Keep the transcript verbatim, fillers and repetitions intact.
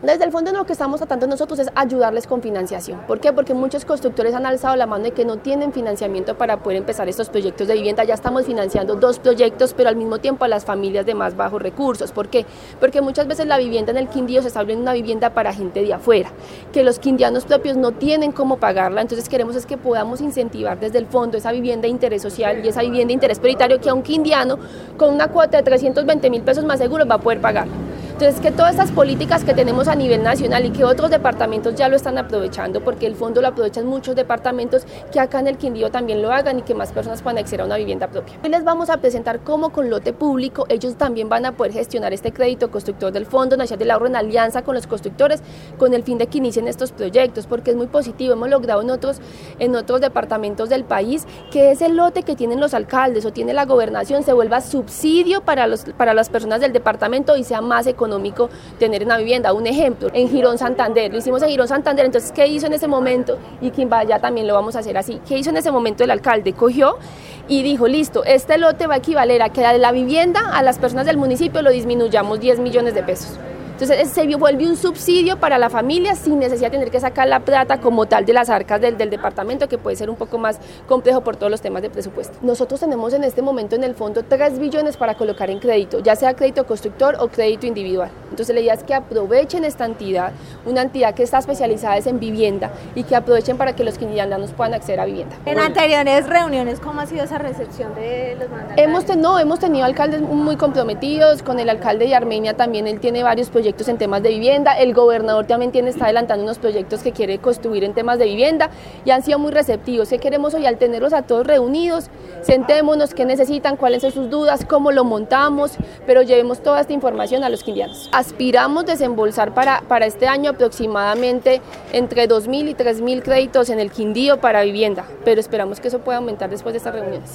Desde el fondo lo que estamos tratando nosotros es ayudarles con financiación. ¿Por qué? Porque muchos constructores han alzado la mano de que no tienen financiamiento para poder empezar estos proyectos de vivienda. Ya estamos financiando dos proyectos, pero al mismo tiempo a las familias de más bajos recursos. ¿Por qué? Porque muchas veces la vivienda en el Quindío se está volviendo una vivienda para gente de afuera, que los quindianos propios no tienen cómo pagarla. Entonces queremos es que podamos incentivar desde el fondo esa vivienda de interés social y esa vivienda de interés prioritario que a un quindiano con una cuota de trescientos veinte mil pesos más seguros va a poder pagar. Entonces, que todas estas políticas que tenemos a nivel nacional y que otros departamentos ya lo están aprovechando, porque el fondo lo aprovechan muchos departamentos, que acá en el Quindío también lo hagan y que más personas puedan acceder a una vivienda propia. Hoy les vamos a presentar cómo con lote público ellos también van a poder gestionar este crédito constructor del Fondo Nacional del Ahorro en alianza con los constructores, con el fin de que inicien estos proyectos, porque es muy positivo. Hemos logrado en otros, en otros departamentos del país que ese lote que tienen los alcaldes o tiene la gobernación se vuelva subsidio para, los, para las personas del departamento y sea más económico económico tener una vivienda. Un ejemplo, en Girón Santander, lo hicimos en Girón Santander. Entonces, ¿qué hizo en ese momento? Y Quimbaya también lo vamos a hacer así. ¿Qué hizo en ese momento el alcalde? Cogió y dijo, listo, este lote va a equivaler a que de la vivienda a las personas del municipio lo disminuyamos diez millones de pesos. Entonces se vuelve un subsidio para la familia sin necesidad de tener que sacar la plata como tal de las arcas del, del departamento, que puede ser un poco más complejo por todos los temas de presupuesto. Nosotros tenemos en este momento en el fondo tres billones para colocar en crédito, ya sea crédito constructor o crédito individual. Entonces la idea es que aprovechen esta entidad, una entidad que está especializada en vivienda y que aprovechen para que los quindianos puedan acceder a vivienda. En anteriores reuniones, ¿cómo ha sido esa recepción de los mandatarios? Hemos, ten, no, hemos tenido alcaldes muy comprometidos, con el alcalde de Armenia también, él tiene varios proyectos proyectos en temas de vivienda, el gobernador también tiene, está adelantando unos proyectos que quiere construir en temas de vivienda y han sido muy receptivos. ¿Qué queremos hoy? Al tenerlos a todos reunidos, sentémonos, qué necesitan, cuáles son sus dudas, cómo lo montamos, pero llevemos toda esta información a los quindianos. Aspiramos desembolsar para, para este año aproximadamente entre dos mil y tres mil créditos en el Quindío para vivienda, pero esperamos que eso pueda aumentar después de estas reuniones.